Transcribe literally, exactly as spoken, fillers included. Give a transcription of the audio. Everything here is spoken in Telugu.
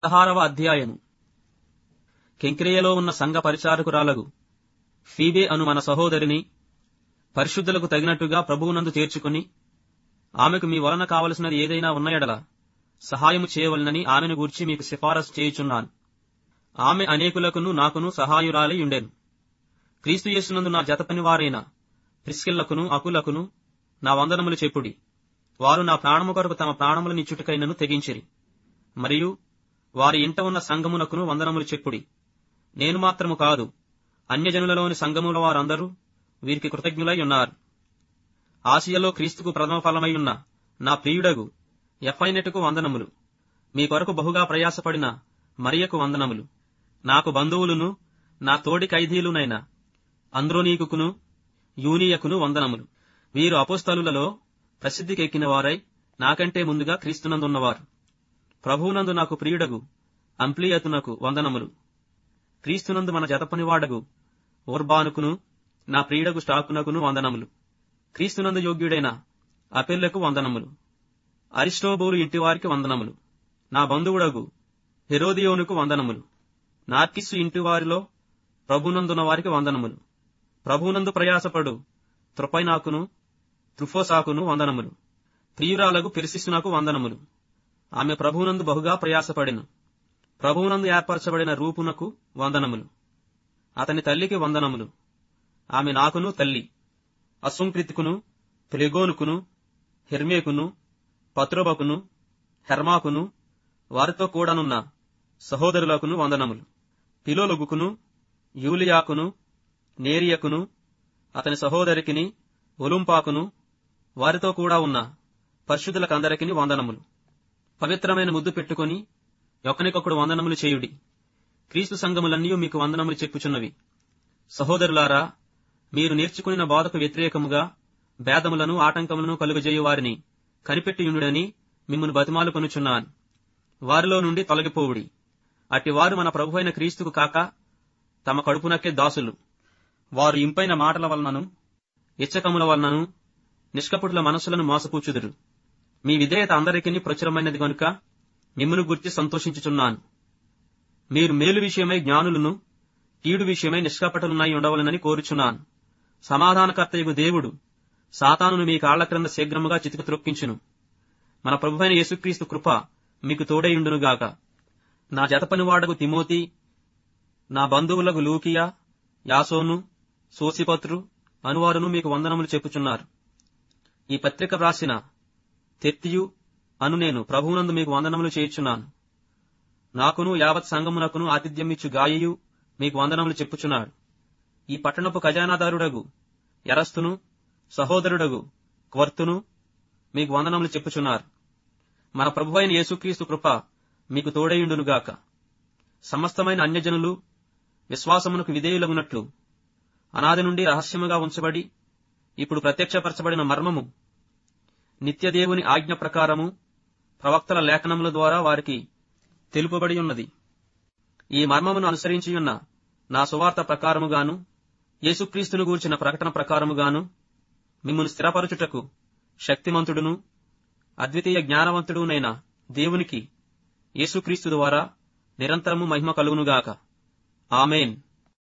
పదహారవ అధ్యాయము. కెంక్రేయలో ఉన్న సంఘ పరిచారకురాలగు ఫీబే అను మన సహోదరిని పరిశుద్ధులకు తగినట్టుగా ప్రభువునందు చేర్చుకుని, ఆమెకు మీ వలన కావలసినది ఏదైనా ఉన్న ఎడల సహాయము చేయవలనని ఆమెను గూర్చి మీకు సిఫారసు చేయుచున్నాను. ఆమె అనేకులకును నాకును సహాయురాలై ఉండెను. క్రీస్తు యేసునందు నా జతపని వారైన ప్రిస్కిల్లకును అకులకును నా వందనములు చెప్పుడి. వారు నా ప్రాణము కొరకు తమ ప్రాణములు నిచ్చుటకైనను తెగించిరి. మరియు వారి ఇంట ఉన్న సంఘమునకును వందనములు చెప్పుడి. నేను మాత్రము కాదు, అన్యజనులలోని సంఘముల వారందరూ వీరికి కృతజ్ఞులై ఉన్నారు. ఆసియలో క్రీస్తుకు ప్రథమ ఫలమై ఉన్న నా ప్రియుడగు ఎఫైనెటుకు వందనములు. మీ కొరకు బహుగా ప్రయాసపడిన మరియకు వందనములు. నాకు బంధువులును నా తోడి ఖైదీలునైన అంద్రోనీకును యూనియకును వందనములు. వీరు అపోస్తలులలో ప్రసిద్ధికెక్కిన వారై నాకంటే ముందుగా క్రీస్తునందున్నవారు. ప్రభువునందు నాకు ప్రియుడగు అంప్లియతునకు వందనములు. క్రీస్తునందు మన జతపనివాడగు ఓర్బానుకును నా ప్రియుడగు స్టాకునకును వందనములు. క్రీస్తునందు యోగ్యుడైన అపెల్లకు వందనములు. అరిస్టోబూలు ఇంటివారికి వందనములు. నా బంధువుడగు హెరోదియోనుకు వందనములు. నార్కిస్సు ఇంటివారిలో ప్రభునందున్న వారికి వందనములు. ప్రభునందు ప్రయాసపడు త్రుపైనాకును త్రుఫోసాకును వందనములు. ప్రియురాలగు పెర్సిస్సునకు వందనములు. ఆమె ప్రభువునందు బహుగా ప్రయాసపడెను. ప్రభువునందు ఏర్పరచబడిన రూపునకు వందనములు. అతని తల్లికి వందనములు. ఆమె నాకును తల్లి. అసుంక్రితుకును ప్లెగోనుకును హెర్మేకును పత్రోబకును హెర్మాకును వారితో కూడానున్న సహోదరులకును వందనములు. పిలోలుగుకును యూలియాకును నేరియకును అతని సహోదరికిని ఒలుంపాకును వారితో కూడా ఉన్న పరిశుద్ధులకందరికిని వందనములు. పవిత్రమైన ముద్దు పెట్టుకుని ఒకనికొకడు వందనములు చేయుడి. క్రీస్తు సంఘములన్నీ మీకు వందనములు చెప్పుచున్నవి. సహోదరులారా, మీరు నేర్చుకున్న బోధకు వ్యతిరేకముగా భేదములను ఆటంకములను కలుగజేయు వారిని కనిపెట్టియుండుడని మిమ్మును బతిమాలు కొనుచున్నాను. వారిలో నుండి తొలగిపోవుడి. అట్టివారు మన ప్రభువైన క్రీస్తుకు కాక తమ కడుపునకే దాసులు. వారు ఇంపైన మాటల వలనను ఇచ్చకముల వలనను నిష్కపటుల మనస్సులను మోసపూచుదురు. మీ విధేయత అందరికీ ప్రచురమైనది గనుక మిమ్మును గుర్చి సంతోషించుచున్నాను. మీరు మేలు విషయమై జ్ఞానులను, కీడు విషయమై నిష్కపటులునై ఉండవలనని కోరుచున్నాను. సమాధానకర్తయగు దేవుడు సాతానును మీ కాళ్ల క్రింద శీఘ్రముగా చితికి త్రొక్కించును. మన ప్రభువైన యేసుక్రీస్తు కృప మీకు తోడైయుండునుగాక. నా జతపనివాడగు తిమోతి, నా బంధువులకు లూకియా, యాసోను, సోసిపత్రు అనువారును మీకు వందనములు చెప్పుచున్నారు. ఈ పత్రిక వ్రాసిన తెర్తియు అను నేను ప్రభువునందు మీకు వందనములు చేయుచున్నాను. నాకును యావత్ సంఘమునకును ఆతిథ్యమిచ్చు గాయయు మీకు వందనములు చెప్పుచున్నాడు. ఈ పట్టణపు ఖజానాదారుడగు ఎరస్తును సహోదరుడగు క్వర్తును మీకు వందనములు చెప్పుచున్నారు. మన ప్రభువైన యేసుక్రీస్తు కృప మీకు తోడైయుండునుగాక. సమస్తమైన అన్యజనులు విశ్వాసమునకు విధేయులగునట్లు అనాది నుండి రహస్యముగా ఉంచబడి ఇప్పుడు ప్రత్యక్షపరచబడిన మర్మము నిత్యదేవుని ఆజ్ఞ ప్రకారము ప్రవక్తల లేఖనముల ద్వారా వారికి తెలుపబడి ఉన్నది. ఈ మర్మమును అనుసరించియున్న నా సువార్త ప్రకారముగాను యేసుక్రీస్తును గూర్చిన ప్రకటన ప్రకారముగాను మిమ్మును స్థిరపరచుటకు శక్తిమంతుడును అద్వితీయ జ్ఞానవంతుడునైన దేవునికి యేసుక్రీస్తు ద్వారా నిరంతరము మహిమ కలుగునుగాక. ఆమేన్.